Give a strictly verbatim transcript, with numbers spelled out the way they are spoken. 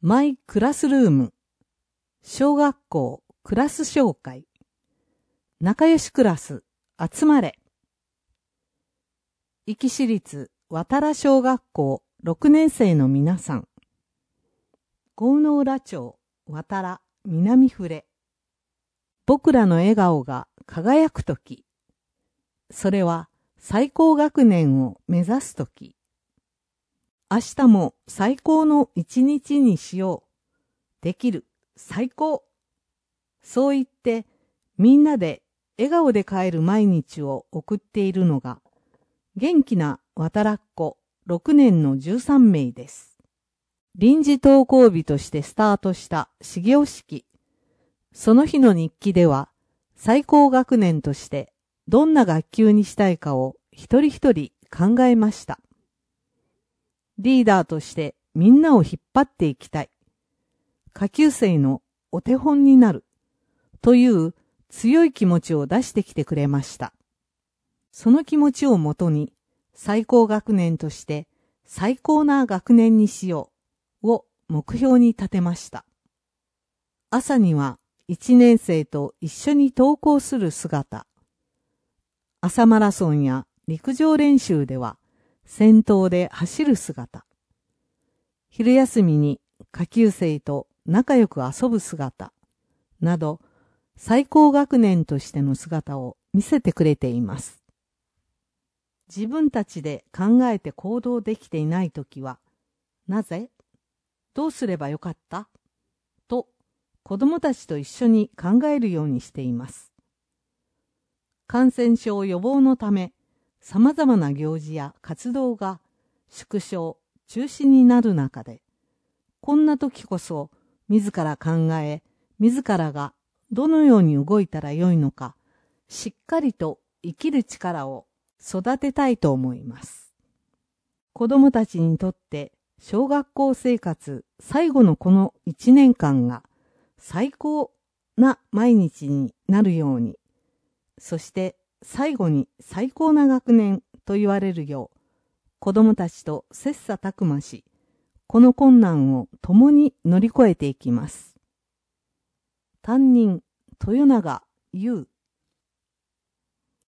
マイクラスルーム、小学校クラス紹介、仲良しクラス集まれ。壱岐市立渡良小学校ろくねん生の皆さん、郷ノ浦町渡良南触。僕らの笑顔が輝くとき、それは最高学年を目指すとき。明日も最高の一日にしよう。できる。最高。そう言ってみんなで笑顔で帰る毎日を送っているのが元気な渡良っ子ろくねんのじゅうさんめいです。臨時登校日としてスタートした始業式。その日の日記では最高学年としてどんな学級にしたいかを一人一人考えました。リーダーとしてみんなを引っ張っていきたい。下級生のお手本になる。という強い気持ちを出してきてくれました。その気持ちをもとに最高学年として最高な学年にしようを目標に立てました。朝にはいちねん生と一緒に登校する姿。朝マラソンや陸上練習では先頭で走る姿。昼休みに下級生と仲良く遊ぶ姿。など、最高学年としての姿を見せてくれています。自分たちで考えて行動できていないときは、なぜ？どうすればよかった？と、子供たちと一緒に考えるようにしています。感染症予防のため、様々な行事や活動が縮小、中止になる中で、こんな時こそ自ら考え、自らがどのように動いたらよいのか、しっかりと生きる力を育てたいと思います。子供たちにとって小学校生活最後のこの一年間が最高な毎日になるように、そして最後に最高な学年と言われるよう、子供たちと切磋琢磨し、この困難を共に乗り越えていきます。担任、豊永優